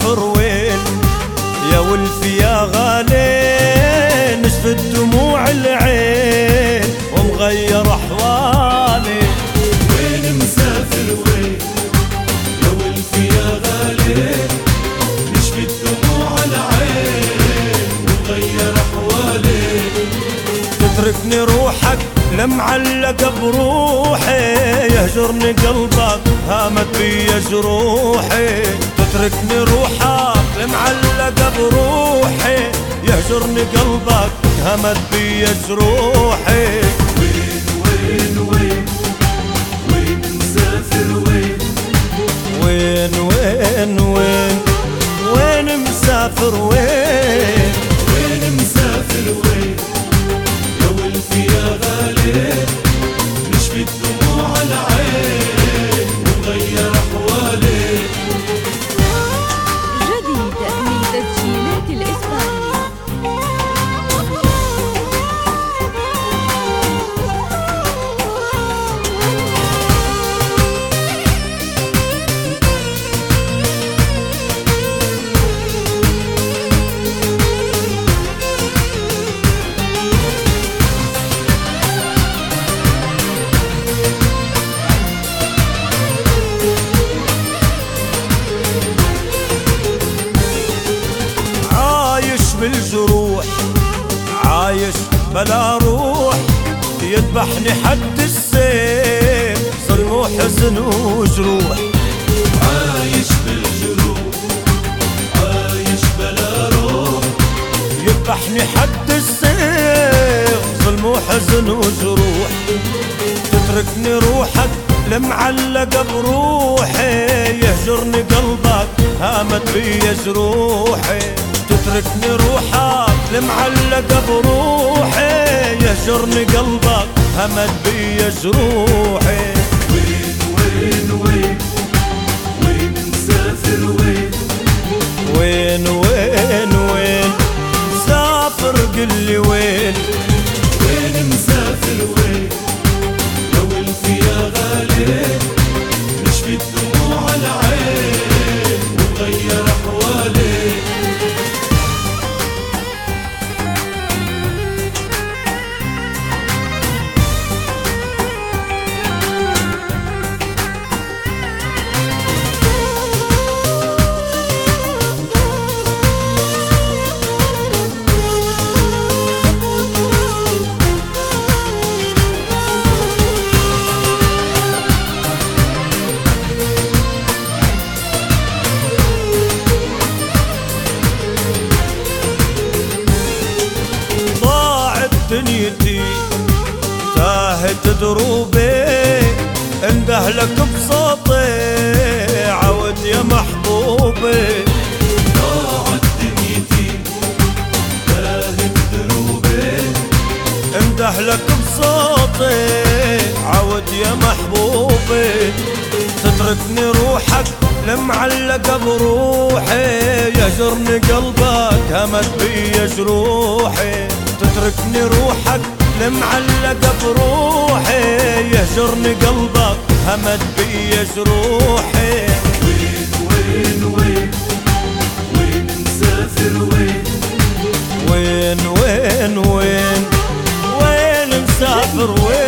مسافر وين يا ولفي يا غالي، نشفت دموع العين ومغير احوالي. وين مسافر وين يا ولفي يا غالي، نشفت دموع العين ومغير احوالي. تتركني روحك لمعلق بروحي، يهجرني قلبك هامت بيا جروحي. تتركني روحك لمعلق بروحي، يهجرني قلبك هامت بيا جروحي. وين وين وين وين مسافر وين، وين وين وين وين مسافر وين، وين مسافر وين يا ولفي يا غالي، نشفت دموع العين وغير احوالي. جديد من تسجيلات الإسباني. بالجروح عايش بلا روح، يذبحني حد السيف ظلم وحزن وجروح. عايش بالجروح عايش بلا روح، يذبحني حد السيف ظلم وحزن وجروح. تتركني روحك لمعلق بروحي، يهجرني قلبك هامت بيا جروحي. تتركني روحك لمعلق بروحي، يهجرني قلبك همت بيا جروحي. وين وين وين وين مسافر وين، وين وين وين مسافر قلي وين، وين مسافر وين يا ولفي يا غالي، نشفت دموع العين وغير احوالي. دنيتي تاهت دروبي، اندهلك بصوتي عود يا محبوبي. ضاعت دنيتي تاهت دروبي، اندهلك بصوتي عود يا محبوبي. تتركني روحك لمعلق بروحي، يهجرني قلبك همت بيا جروحي. تتركني روحك لمعلق بروحي، يهجرني قلبك همت بيا جروحي. وين وين وين وين مسافر وين، وين وين وين وين مسافر وين.